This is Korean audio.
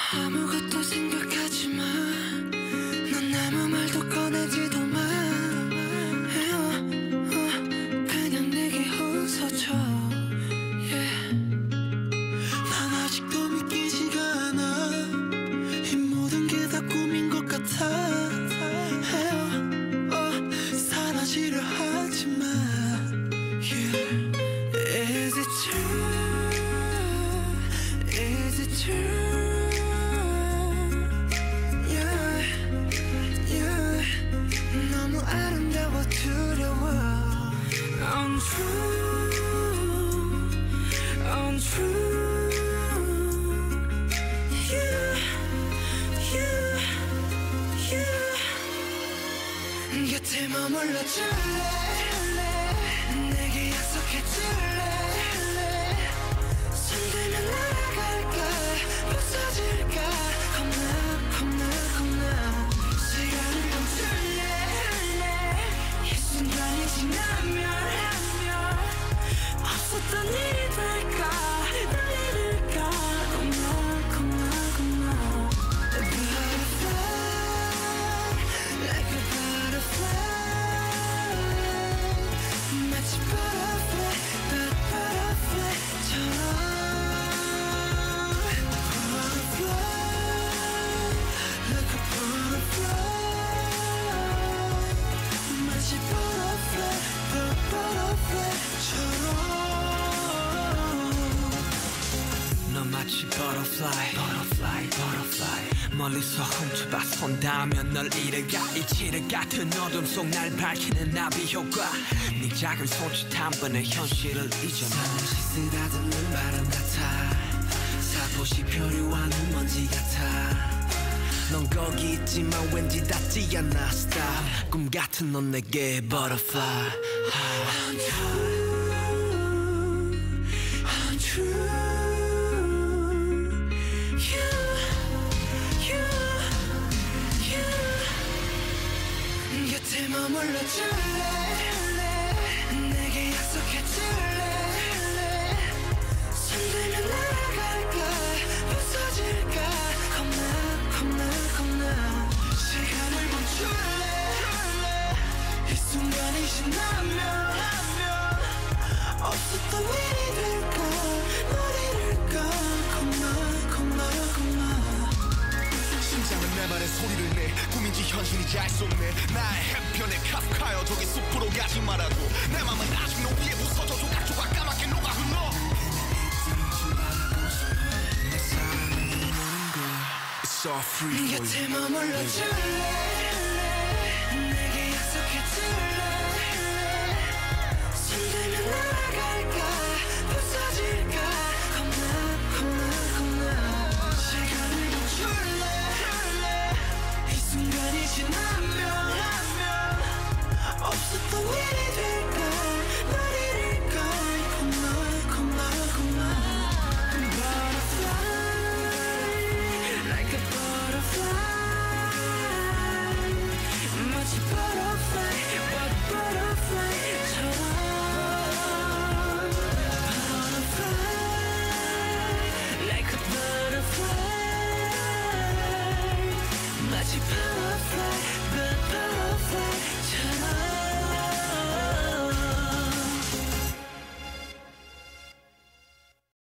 아무것도 생각하지 마. 넌 아무 말도 꺼내지도 마. 그냥 내게 웃어줘. yeah. 난 아직도 믿기지가 않아. 이 모든 게 다 꿈인 것 같아. 사라지려 하지 마. yeah. Is it true? Is it true? Yeah, yeah. 너무 아름다워 두려워. Untrue, untrue. Yeah, yeah, yeah. 곁에 머물러 줄래? 내게 약속해 줄래? 손들면 날아갈까 부서질까 겁나 시간을 멈출래. 이 순간이 지나면 없었던 일이 될까 날 잃을까 겁나 A butterfly like a butterfly. 마치 butterfly but butterfly처럼. 너 마치 butterfly, butterfly, butterfly. 멀리서 훔쳐봐 손닿으면 널 잃어가. 이치를 같은 어둠 속 날 밝히는 나비 효과. 네 작은 손짓 한 번에 현실을 잊어놔. 잠시 쓰다듬는 바람 같아. 살포시 표류하는 먼지 같아. 넌 거기 있지만 왠지 닿지 않아. Stop. 꿈 같은 넌 내게 butterfly. Untrue. 곁에 머물러 줄래? 내게 약속해 줄래? 손들면 날아갈까 부서질까 겁나 시간을 멈출래. 이 순간이 지나면 없었던 일이 될까 널 잃을까 겁나 심장은 내 말에 소리를 내. 꿈인지 현실인지 알 수 없네. 나의 해변에 카프카여 저기 숲으로 가지 말라고. 내 맘은 아직 너 위에 부서져 조각조각 까맣게 녹아 흘러. It's all free for you. 곁에 머물러 줄래?